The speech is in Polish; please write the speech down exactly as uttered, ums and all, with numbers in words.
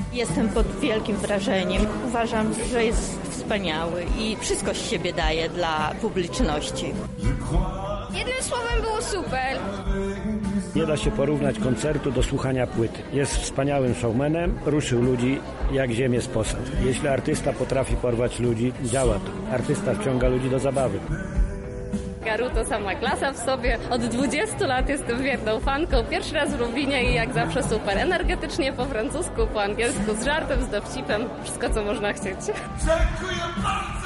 Jestem pod wielkim wrażeniem. Uważam, że jest wspaniały i wszystko z siebie daje dla publiczności. Jednym słowem było super. Nie da się porównać koncertu do słuchania płyty. Jest wspaniałym showmanem, ruszył ludzi jak ziemię z posad. Jeśli artysta potrafi porwać ludzi, działa to. Artysta wciąga ludzi do zabawy. Garu to sama klasa w sobie. Od dwudziestu lat jestem wierną fanką. Pierwszy raz w Lublinie i jak zawsze super. Energetycznie po francusku, po angielsku, z żartem, z dowcipem. Wszystko, co można chcieć. Dziękuję bardzo!